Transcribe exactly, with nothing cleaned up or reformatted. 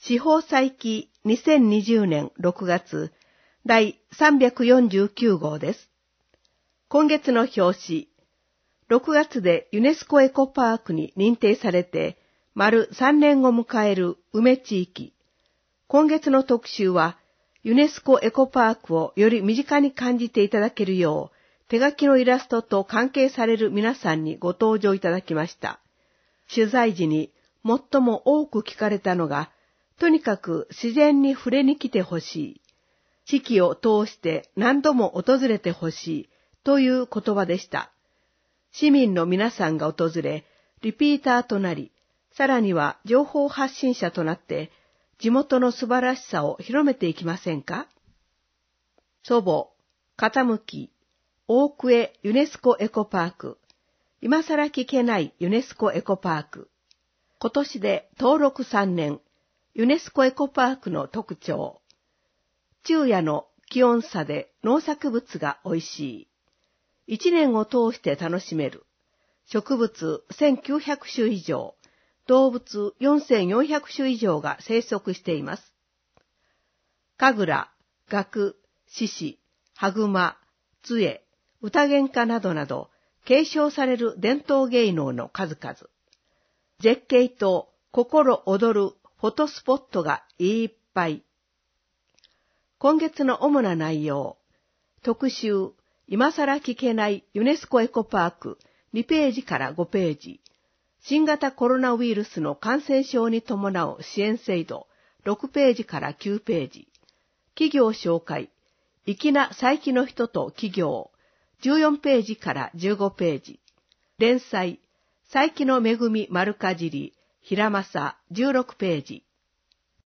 司法祭記にせんにじゅうねんろくがつだいさんびゃくよんじゅうきゅうごうです。今月の表紙、ろくがつでユネスコエコパークに認定されて丸さんねんを迎える梅地域。今月の特集は、ユネスコエコパークをより身近に感じていただけるよう、手書きのイラストと関係される皆さんにご登場いただきました。取材時に最も多く聞かれたのが、とにかく自然に触れに来てほしい。四季を通して何度も訪れてほしいという言葉でした。市民の皆さんが訪れ、リピーターとなり、さらには情報発信者となって、地元の素晴らしさを広めていきませんか？祖母、傾き、大久江ユネスコエコパーク、今更聞けないユネスコエコパーク。今年で登録さんねん、ユネスコエコパークの特徴。昼夜の気温差で農作物が美味しい。一年を通して楽しめる。植物せんきゅうひゃくしゅ以上、動物よんせんよんひゃくしゅ以上が生息しています。神楽、楽、獅子、羽熊、杖、歌喧嘩などなど、継承される伝統芸能の数々。絶景と心躍るフォトスポットがいっぱい。今月の主な内容。特集、今更聞けないユネスコエコパークにページからごページ。新型コロナウイルスの感染症に伴う支援制度ろくページからきゅうページ。企業紹介、粋な再起の人と企業じゅうよんページからじゅうごページ。連載、再起の恵み丸かじり、平正じゅうろくページ。